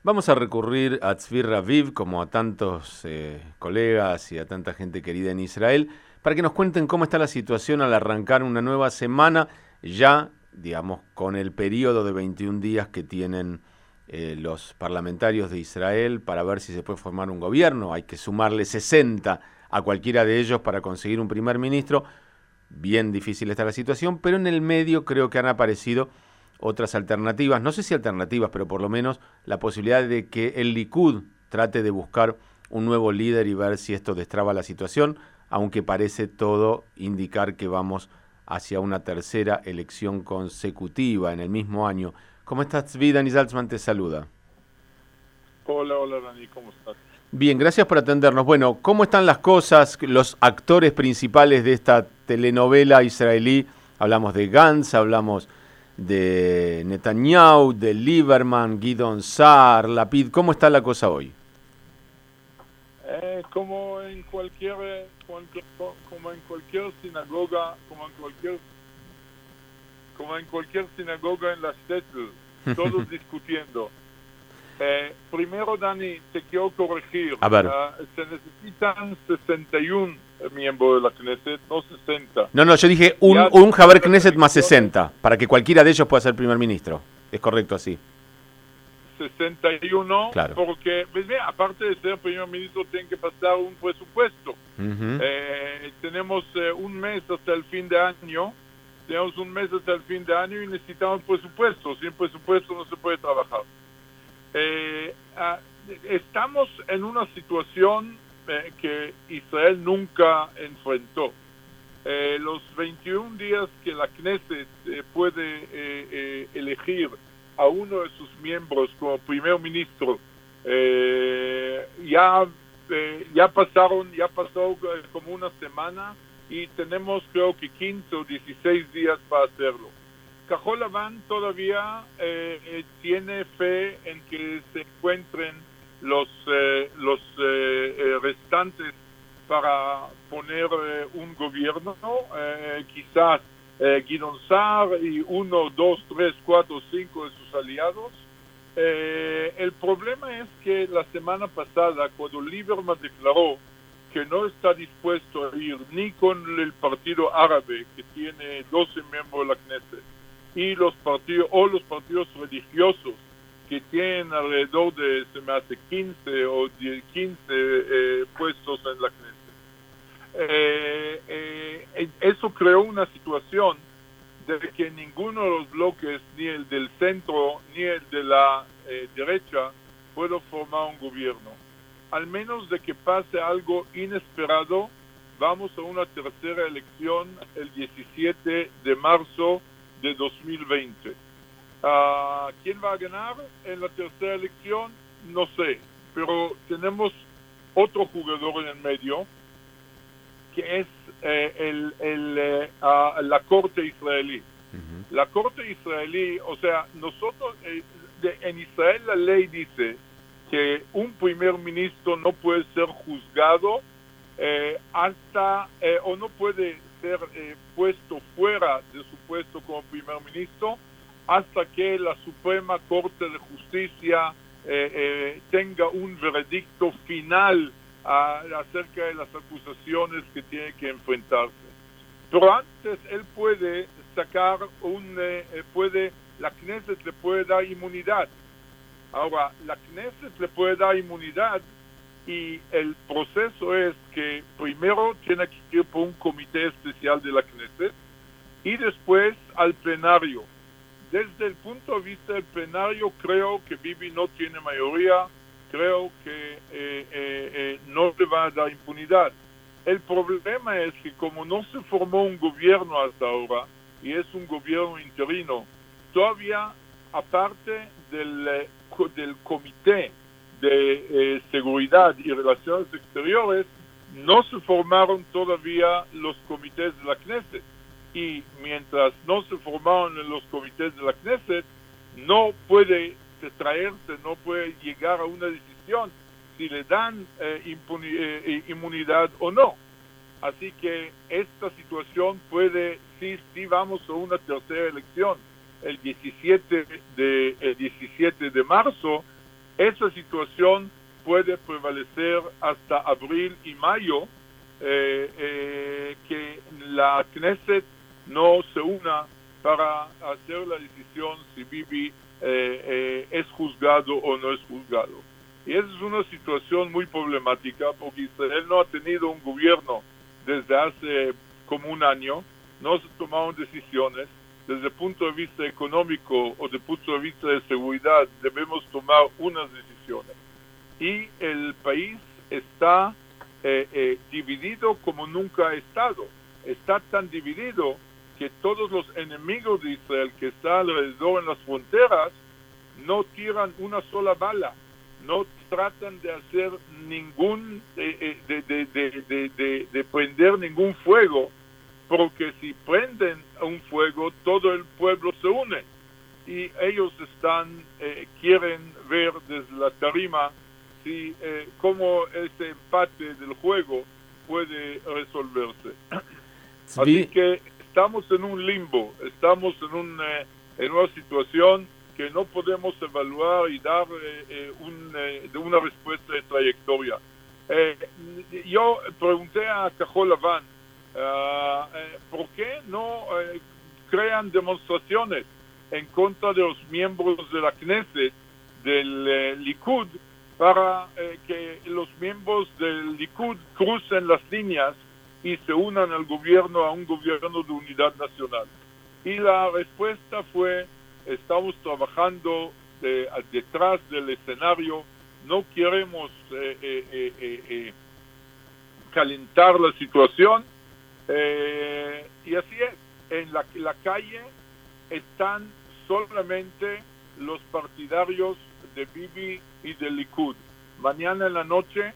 Vamos a recurrir a Tzvi Raviv, como a tantos colegas y a tanta gente querida en Israel, para que nos cuenten cómo está la situación al arrancar una nueva semana, ya, digamos, con el periodo de 21 días que tienen los parlamentarios de Israel para ver si se puede formar un gobierno. Hay que sumarle 60 a cualquiera de ellos para conseguir un primer ministro. Bien difícil está la situación, pero en el medio creo que han aparecido otras alternativas, no sé si alternativas, pero por lo menos la posibilidad de que el Likud trate de buscar un nuevo líder y ver si esto destraba la situación, aunque parece todo indicar que vamos hacia una tercera elección consecutiva en el mismo año. ¿Cómo estás, Tzvi? Dani Zaltzman te saluda. Hola Dani, ¿cómo estás? Bien, gracias por atendernos. Bueno, ¿cómo están las cosas? Los actores principales de esta telenovela israelí, hablamos de Gantz, hablamos de Netanyahu, de Lieberman, Gideon Sa'ar, Lapid. ¿Cómo está la cosa hoy? Como en cualquier sinagoga, como en cualquier sinagoga en la Shtetl, todos discutiendo. Primero, Dani, te quiero corregir. A ver. Se necesitan 61 miembros de la Knesset, no 60. No, yo dije un Haber Knesset más 60, para que cualquiera de ellos pueda ser primer ministro. Es correcto así. 61, claro. Porque, pues, mira, aparte de ser primer ministro, tienen que pasar un presupuesto. Tenemos un mes hasta el fin de año. Y necesitamos presupuesto. Sin presupuesto no se puede trabajar. Estamos en una situación que Israel nunca enfrentó. Los 21 días que la Knesset puede elegir a uno de sus miembros como primer ministro, ya pasó como una semana y tenemos creo que 15 o 16 días para hacerlo. Kahol Lavan todavía tiene fe en que se encuentren los restantes para poner un gobierno, quizás Gideon Sa'ar y 1, 2, 3, 4, 5 de sus aliados. El problema es que la semana pasada, cuando Lieberman declaró que no está dispuesto a ir ni con el partido árabe, que tiene 12 miembros de la Knesset, y los partidos religiosos que tienen alrededor de, se me hace 15 o 15 puestos en la Knesset. Eso creó una situación de que ninguno de los bloques, ni el del centro ni el de la derecha, puede formar un gobierno. Al menos de que pase algo inesperado, vamos a una tercera elección el 17 de marzo de 2020. ¿Quién va a ganar en la tercera elección? No sé, pero tenemos otro jugador en el medio, que es la corte israelí. La corte israelí, o sea, nosotros, en Israel la ley dice que un primer ministro no puede ser juzgado o no puede ser puesto fuera de su puesto como primer ministro hasta que la Suprema Corte de Justicia tenga un veredicto final acerca de las acusaciones que tiene que enfrentarse. Pero antes él puede sacar la Knesset le puede dar inmunidad. Ahora, la Knesset le puede dar inmunidad y el proceso es que primero tiene que ir por un comité especial de la Knesset y después al plenario. Desde el punto de vista del plenario, creo que Bibi no tiene mayoría, creo que no le va a dar impunidad. El problema es que como no se formó un gobierno hasta ahora, y es un gobierno interino, todavía, aparte del comité de seguridad y relaciones exteriores, no se formaron todavía los comités de la Knesset. Y mientras no se formaron los comités de la Knesset, no puede llegar a una decisión si le dan inmunidad o no. Así que esta situación puede, sí vamos a una tercera elección el 17 de marzo, Esa situación puede prevalecer hasta abril y mayo, que la Knesset no se una para hacer la decisión si Bibi es juzgado o no es juzgado. Y esa es una situación muy problemática porque Israel no ha tenido un gobierno desde hace como un año, no se tomaron decisiones. Desde el punto de vista económico o desde el punto de vista de seguridad debemos tomar unas decisiones. Y el país está dividido como nunca ha estado. Está tan dividido que todos los enemigos de Israel que están alrededor en las fronteras no tiran una sola bala, no tratan de hacer ningún, de prender ningún fuego, porque si prenden un fuego, todo el pueblo se une. Y ellos quieren ver desde la tarima si cómo ese empate del juego puede resolverse. Así que estamos en un limbo, estamos en una situación que no podemos evaluar y dar una respuesta de trayectoria. Yo pregunté a Cajol Lavan, ¿por qué no crean demostraciones en contra de los miembros de la Knesset, del Likud, para que los miembros del Likud crucen las líneas y se unan al gobierno, a un gobierno de unidad nacional? Y la respuesta fue: estamos trabajando detrás del escenario, no queremos calentar la situación, y así es. En la calle están solamente los partidarios de Bibi y del Likud. Mañana en la noche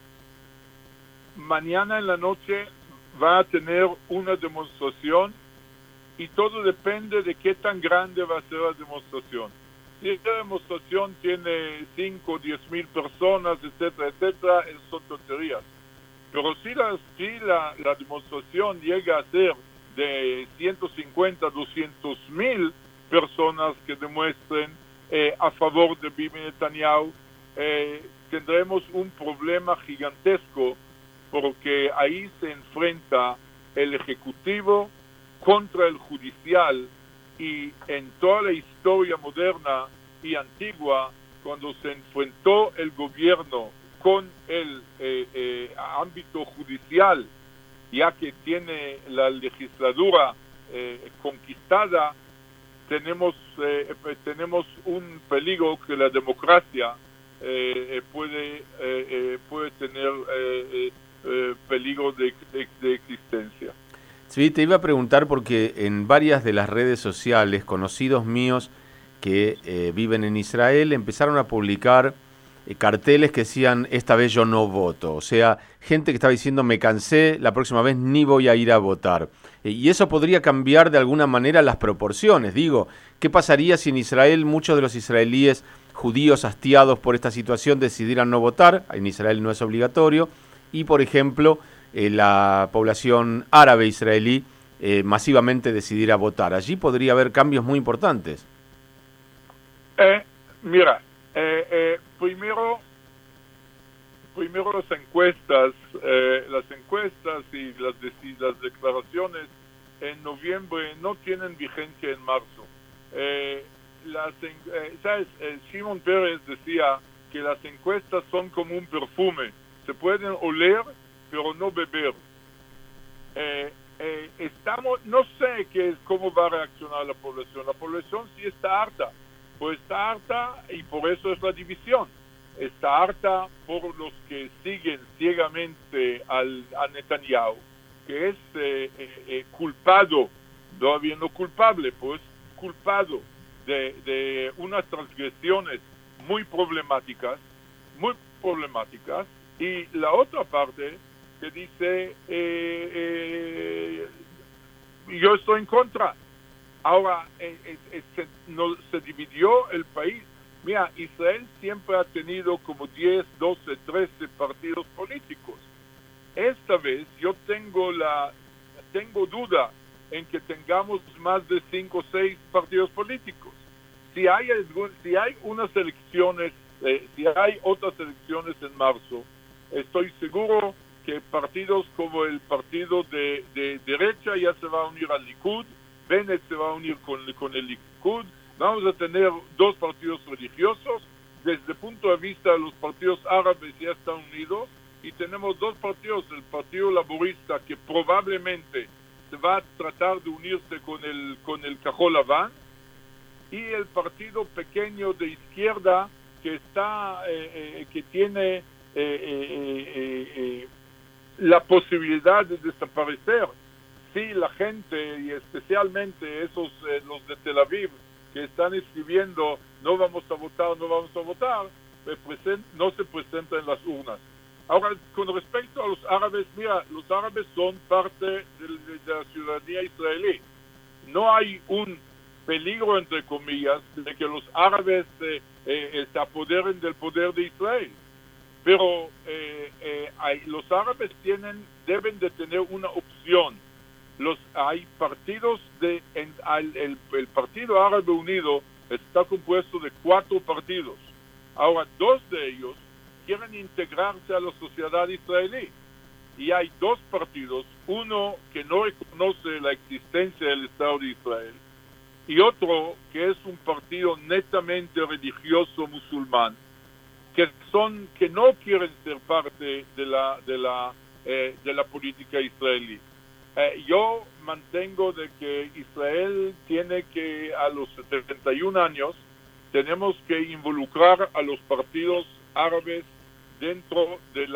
va a tener una demostración y todo depende de qué tan grande va a ser la demostración. Si esta demostración tiene 5 o 10 mil personas, etcétera, etcétera, son tonterías. Pero si la demostración llega a ser de 150, 200 mil personas que demuestren a favor de Bibi Netanyahu, tendremos un problema gigantesco, porque ahí se enfrenta el Ejecutivo contra el Judicial, y en toda la historia moderna y antigua, cuando se enfrentó el gobierno con el ámbito judicial, ya que tiene la legislatura conquistada, tenemos un peligro que la democracia puede tener peligro de existencia. Sí, te iba a preguntar porque en varias de las redes sociales, conocidos míos que viven en Israel empezaron a publicar carteles que decían: esta vez yo no voto. O sea, gente que estaba diciendo: me cansé, la próxima vez ni voy a ir a votar. Y eso podría cambiar de alguna manera las proporciones. Digo, ¿qué pasaría si en Israel muchos de los israelíes judíos hastiados por esta situación decidieran no votar? En Israel no es obligatorio. Y, por ejemplo, la población árabe israelí masivamente decidiera votar. Allí podría haber cambios muy importantes. Mira, primero las encuestas y las declaraciones en noviembre no tienen vigencia en marzo. ¿Sabes? Shimon Peres decía que las encuestas son como un perfume, se pueden oler pero no beber. No sé cómo va a reaccionar la población. La población sí está harta, pues está harta, y por eso es la división. Está harta por los que siguen ciegamente a Netanyahu, que es culpado, todavía no culpable, pues culpado de unas transgresiones muy problemáticas, y la otra parte que dice yo estoy en contra. Ahora se dividió el país. Mira, Israel siempre ha tenido como 10, 12, 13 partidos políticos. Esta vez yo tengo duda en que tengamos más de 5 o 6 partidos políticos. Si hay unas elecciones si hay otras elecciones en marzo, estoy seguro que partidos como el partido de derecha ya se va a unir al Likud, Bennett se va a unir con el Likud, vamos a tener dos partidos religiosos, desde el punto de vista de los partidos árabes ya están unidos, y tenemos dos partidos, el Partido Laborista, que probablemente se va a tratar de unirse con el Cajol Laván, y el partido pequeño de izquierda que está que tiene la posibilidad de desaparecer si la gente, y especialmente esos los de Tel Aviv que están escribiendo no vamos a votar, no se presentan en las urnas. Ahora, con respecto a los árabes, mira, los árabes son parte de la ciudadanía israelí. No hay un peligro, entre comillas, de que los árabes se apoderen del poder de Israel. Pero los árabes deben de tener una opción. Hay partidos el Partido Árabe Unido está compuesto de 4 partidos. Ahora, 2 de ellos quieren integrarse a la sociedad israelí. Y hay 2 partidos, uno que no reconoce la existencia del Estado de Israel y otro que es un partido netamente religioso musulmán, que no quieren ser parte de la política israelí. Yo mantengo de que Israel tiene que, a los 71 años, tenemos que involucrar a los partidos árabes dentro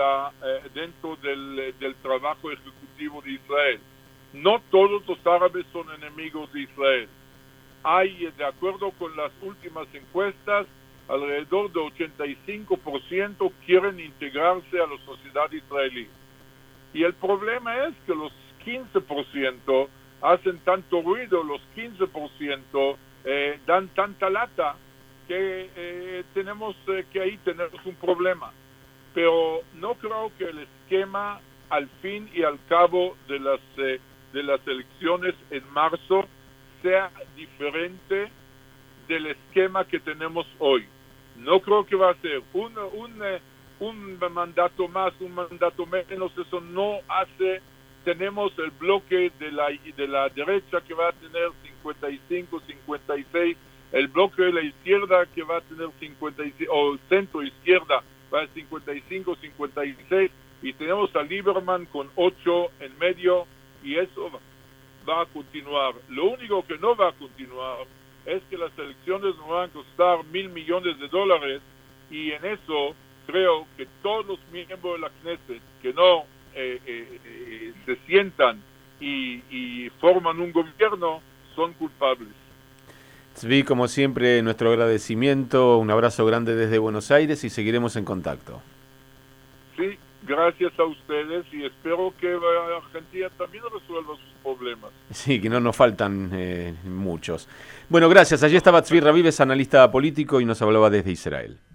del trabajo ejecutivo de Israel. No todos los árabes son enemigos de Israel. Hay, de acuerdo con las últimas encuestas, alrededor de 85% quieren integrarse a la sociedad israelí. Y el problema es que los 15% hacen tanto ruido, los 15% dan tanta lata que ahí tenemos un problema. Pero no creo que el esquema al fin y al cabo de las elecciones en marzo sea diferente del esquema que tenemos hoy. No creo que va a ser un mandato más, un mandato menos. Eso no hace. Tenemos el bloque de la derecha que va a tener 55, 56, el bloque de la izquierda que va a tener 56, o el centro izquierda va a 55, 56, y tenemos a Lieberman con 8 en medio, y eso va a continuar. Lo único que no va a continuar es que las elecciones nos van a costar $1,000 millones, y en eso creo que todos los miembros de la Knesset que no se sientan y forman un gobierno son culpables. Tzvi, como siempre, nuestro agradecimiento, un abrazo grande desde Buenos Aires y seguiremos en contacto. Sí, gracias a ustedes y espero que Argentina también resuelva sus problemas. Sí, que no nos faltan muchos. Bueno, gracias. Allí estaba Tzvi Raviv, analista político, y nos hablaba desde Israel.